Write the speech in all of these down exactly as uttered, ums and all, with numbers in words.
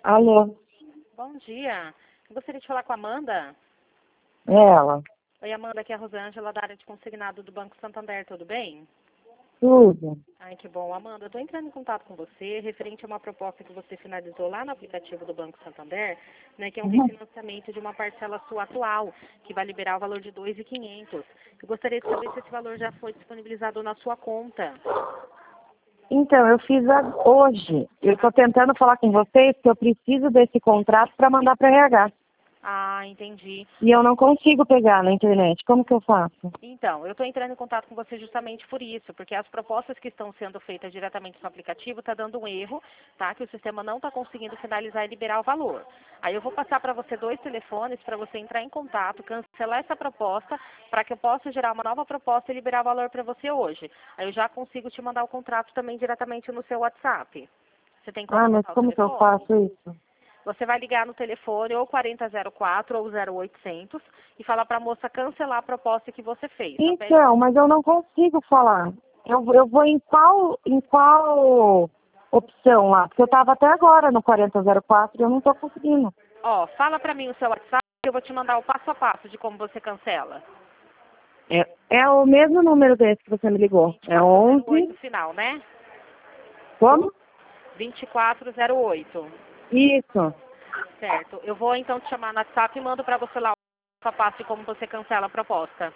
Alô, Bom dia. Eu gostaria de falar com a Amanda. é ela. Oi, Amanda, aqui é a Rosângela, da área de consignado do Banco Santander, tudo bem? Tudo. Ai, que bom. Amanda, eu estou entrando em contato com você referente a uma proposta que você finalizou lá no aplicativo do Banco Santander, né, que é um Uhum. refinanciamento de uma parcela sua atual, que vai liberar o valor de dois mil e quinhentos. Eu gostaria de saber se esse valor já foi disponibilizado na sua conta. Então, eu fiz a- hoje. Eu estou tentando falar com vocês que eu preciso desse contrato para mandar para R H. Ah, entendi. E eu não consigo pegar na internet. Como que eu faço? Então, eu estou entrando em contato com você justamente por isso, porque as propostas que estão sendo feitas diretamente no aplicativo está dando um erro, tá? Que o sistema não está conseguindo finalizar e liberar o valor. Aí eu vou passar para você dois telefones para você entrar em contato, cancelar essa proposta, para que eu possa gerar uma nova proposta e liberar o valor para você hoje. Aí eu já consigo te mandar o contrato também diretamente no seu WhatsApp. Você tem como Ah, mas anotar o como que eu telefone? faço isso? Você vai ligar no telefone ou quarenta zero quatro ou zero oitocentos e falar para a moça cancelar a proposta que você fez. Só pede... Então, mas eu não consigo falar. Eu, eu vou em qual, em qual opção lá? Porque eu estava até agora no quarenta zero quatro e eu não estou conseguindo. Ó, fala para mim o seu WhatsApp que eu vou te mandar o passo a passo de como você cancela. É, é o mesmo número desse que você me ligou. É oito onze. final, né? Como? vinte e quatro zero oito. Isso. Certo. Eu vou então te chamar no WhatsApp e mando para você lá o passo a passo de como você cancela a proposta.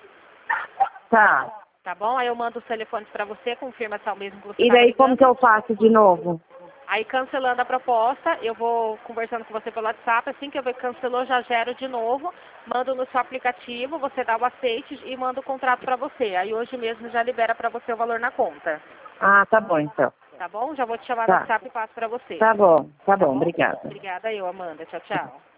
Tá. Tá bom? Aí eu mando os telefones para você, confirma se é o mesmo que você E estava daí como que ligando. eu faço de novo? Aí cancelando a proposta, eu vou conversando com você pelo WhatsApp, assim que eu ver que cancelou, já gero de novo, mando no seu aplicativo, você dá o aceite e manda o contrato para você. Aí hoje mesmo já libera para você o valor na conta. Ah, tá bom então. Tá bom? Já vou te chamar no Tá. WhatsApp e passo para você. Tá bom, tá Tá bom, bom? obrigada. Obrigada eu, Amanda. Tchau, tchau.